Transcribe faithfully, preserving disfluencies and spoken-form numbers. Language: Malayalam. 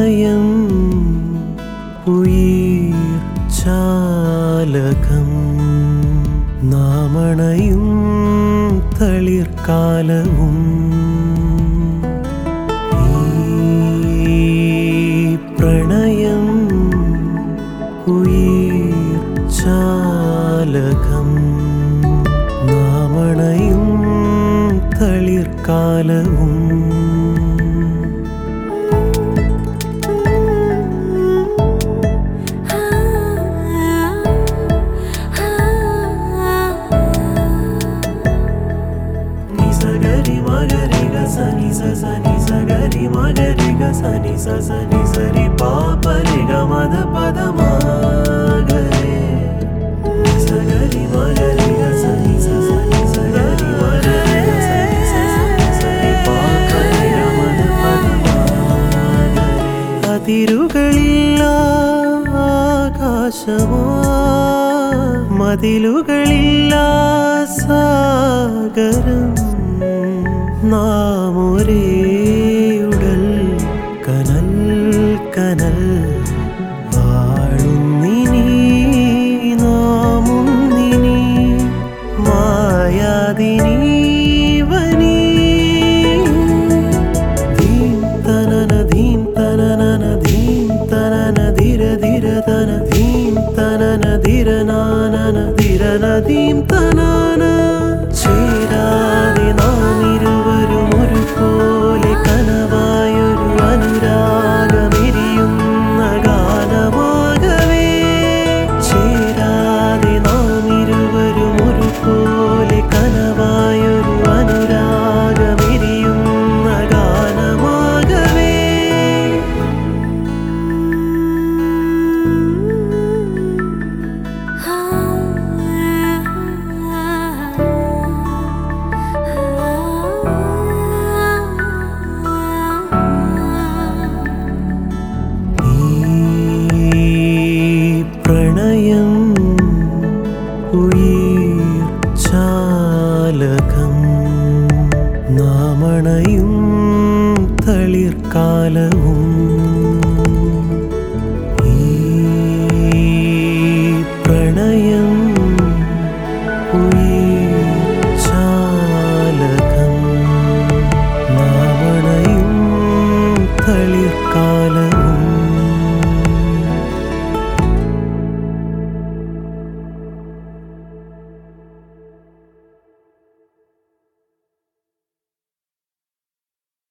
പ്രണയം ഉയിർ ചാലകം നാമണയും തളിർക്കാലവും ഈ പ്രണയം ഉയിർ ചാലകം നാമണയും തളിർക്കാലവും Sani sa sani sa gari ma gari ga sani sa sani sari pa pa re ga ma da pa da ma gare sa gari ma gari ga sani sa sani sa gari ma gari ga sani sa sani sari pa pa re ga ma da pa da ma gare അതിരുകളില്ല ആകാശമോ മതിലുകളില്ല സാഗരം നാം ഒരേ ഉടൽ കനൽ കനൽ വാഴുന്നിനി നാമുന്നിനി മായാദിനി വനി ധീം തനന ധീം തനനന ധീം തനന ധിര ധിര തന ധീം തനന ധിര നാനന ധിരന ധീം തനാന ചേരാതെ നാം ഇരുവരും ഒരുപോലെ കനവായൊരു അനുരാഗമെരിയുന്ന ഗാനമാകവേ ചേരാതെ നാം ഇരുവരും ഒരുപോലെ കനവായൊരു അനുരാഗമെരിയുന്ന ഗാനമാകവേ പ്രണയം ഉയിർ ചാലകം നാമണയും തളിർക്കാലവും ഈ പ്രണയം ഉയിർ ചാലകം നാമണയും തളിർക്കാലവും